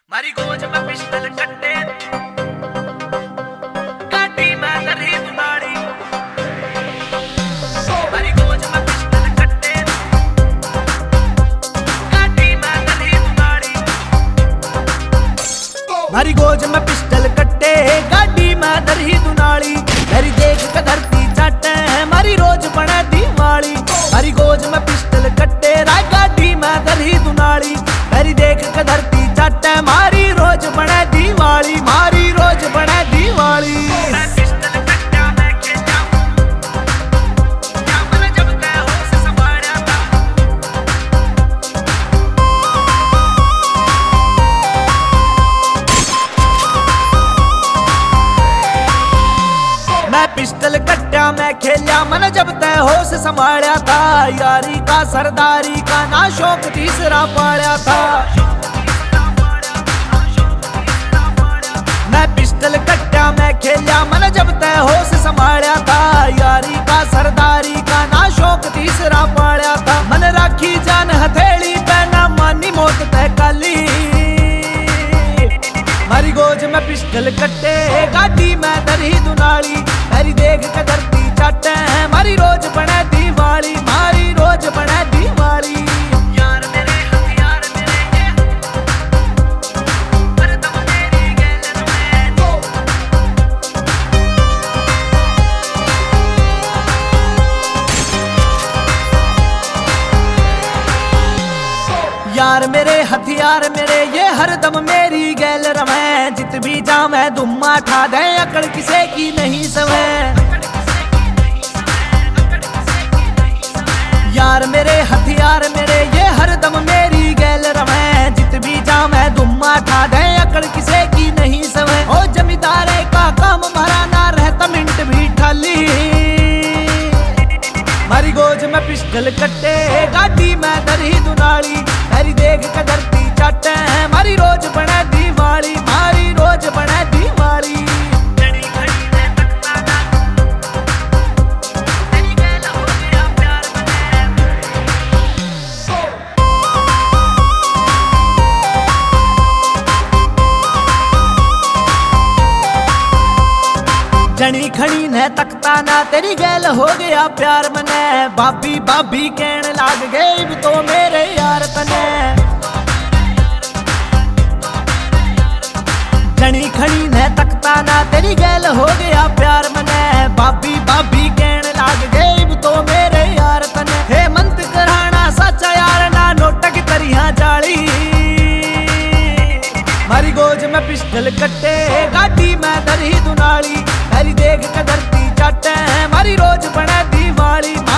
मारी गोज में पिस्टल कट्टे काटी मैं लड़ी दुनाड़ी। मारी गोज में पिस्टल कट्टे काटी मैं लड़ी दुनाड़ी। मारी गोज में पिस्टल कट्टे गाड़ी में दरही दुनाली। मेरी देख के धरती चाटे मारी रोज बने दीवाली। मारी गोज में पिस्टल कट्टे गाड़ी में दरही दुनाली। मेरी देख के धरती चाटे मारी रोज बने दीवाली। मारी रोज बने दीवाली। मैं पिस्टल कट्टा मैं खेला क्या मैंने जब तय होश संभाला था। मैं पिस्टल कट्टा मैं खेलिया मन जब तय होश संभाला था। यारी का सरदारी का ना शौक तीसरा पाया था। मैं पिस्टल कट्टा मैं खेलिया मन जब तय होश संभाला था। यारी का सरदारी का ना शौक तीसरा पाया था। मन राखी जान हथेली पे ना मानी मौत तय काली। मारी गोज में पिस्टल कट्टे गाड़ी में दरही दुनाली। मेरी देख के धरती चाटे मारी रोज बने दीवाली। मारी रोज बने दीवाली। यार मेरे हथियार मेरे ये हरदम मेरी गैलन में। यार मेरे हथियार मेरे ये हरदम मेरी गैल रमे। जित भी जा मैं दुम्मा ठा दे अकड़ किसे की नहीं सवे। यार मेरे हथियार मेरे ये हरदम मेरी गैल रमे। जित भी जा मैं दुम्मा ठा दे अकड़ किसे की नहीं सवे। ओ जमींदारे का काम भरा ना रहता मिनट भी ठाली। मारी गोज में पिस्टल कट्टे गाड़ी में दरही दुनाली। मेरी देख के धरती चाटे मारी रोज बने दीवाली। मारी रोज बने दीवाली। जड़ी घड़ी में तकता ना तेरी गैल हो गया प्यार बने। जनी खड़ी ने तकता ना तेरी गैल हो गया प्यार मने। भाभी भाभी कहने लाग गए अब तो मेरे यार तने। जनी खड़ी ने तकता ना तेरी गैल हो गया प्यार मने। भाभी भाभी कहने लाग गए अब तो मेरे यार तने। हे मंत कराना सच्चा यार ना नोटक तरिया जाली। मारी गोज में पिस्टल कट्टे गाड़ी में दरही दुनाली। मेरी देख के धरती चाटे मारी रोज बने दीवाली।